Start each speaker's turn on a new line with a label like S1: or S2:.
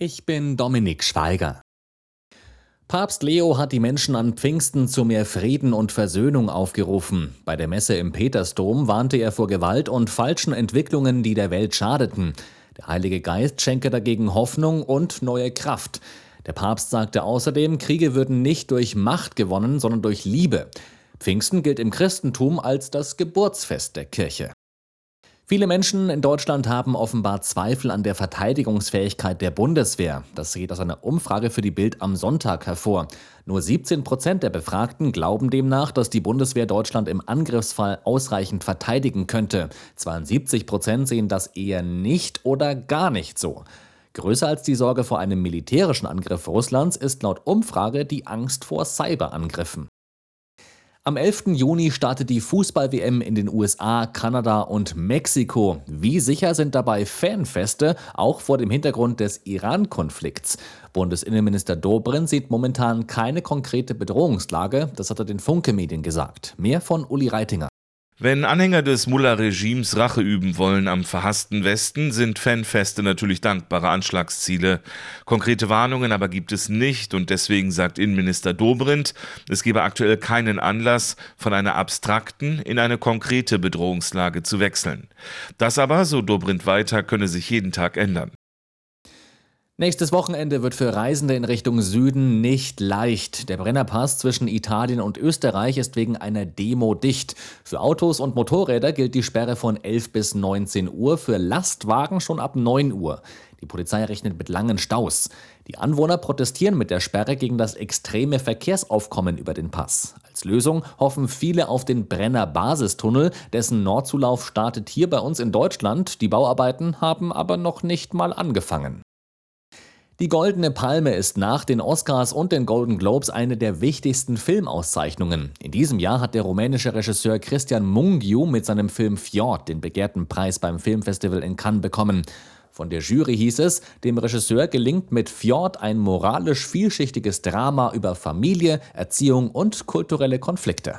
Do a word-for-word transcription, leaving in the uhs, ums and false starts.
S1: Ich bin Dominik Schweiger. Papst Leo hat die Menschen an Pfingsten zu mehr Frieden und Versöhnung aufgerufen. Bei der Messe im Petersdom warnte er vor Gewalt und falschen Entwicklungen, die der Welt schadeten. Der Heilige Geist schenke dagegen Hoffnung und neue Kraft. Der Papst sagte außerdem, Kriege würden nicht durch Macht gewonnen, sondern durch Liebe. Pfingsten gilt im Christentum als das Geburtsfest der Kirche. Viele Menschen in Deutschland haben offenbar Zweifel an der Verteidigungsfähigkeit der Bundeswehr. Das geht aus einer Umfrage für die Bild am Sonntag hervor. Nur siebzehn Prozent der Befragten glauben demnach, dass die Bundeswehr Deutschland im Angriffsfall ausreichend verteidigen könnte. zweiundsiebzig Prozent sehen das eher nicht oder gar nicht so. Größer als die Sorge vor einem militärischen Angriff Russlands ist laut Umfrage die Angst vor Cyberangriffen. Am elften Juni startet die Fußball-W M in den U S A, Kanada und Mexiko. Wie sicher sind dabei Fanfeste, auch vor dem Hintergrund des Iran-Konflikts? Bundesinnenminister Dobrindt sieht momentan keine konkrete Bedrohungslage, das hat er den Funke-Medien gesagt. Mehr von Uli Reitinger.
S2: Wenn Anhänger des Mullah-Regimes Rache üben wollen am verhassten Westen, sind Fanfeste natürlich dankbare Anschlagsziele. Konkrete Warnungen aber gibt es nicht und deswegen sagt Innenminister Dobrindt, es gebe aktuell keinen Anlass, von einer abstrakten in eine konkrete Bedrohungslage zu wechseln. Das aber, so Dobrindt weiter, könne sich jeden Tag ändern.
S1: Nächstes Wochenende wird für Reisende in Richtung Süden nicht leicht. Der Brennerpass zwischen Italien und Österreich ist wegen einer Demo dicht. Für Autos und Motorräder gilt die Sperre von elf bis neunzehn Uhr, für Lastwagen schon ab neun Uhr. Die Polizei rechnet mit langen Staus. Die Anwohner protestieren mit der Sperre gegen das extreme Verkehrsaufkommen über den Pass. Als Lösung hoffen viele auf den Brenner-Basistunnel, dessen Nordzulauf startet hier bei uns in Deutschland. Die Bauarbeiten haben aber noch nicht mal angefangen. Die Goldene Palme ist nach den Oscars und den Golden Globes eine der wichtigsten Filmauszeichnungen. In diesem Jahr hat der rumänische Regisseur Cristian Mungiu mit seinem Film Fjord den begehrten Preis beim Filmfestival in Cannes bekommen. Von der Jury hieß es, dem Regisseur gelingt mit Fjord ein moralisch vielschichtiges Drama über Familie, Erziehung und kulturelle Konflikte.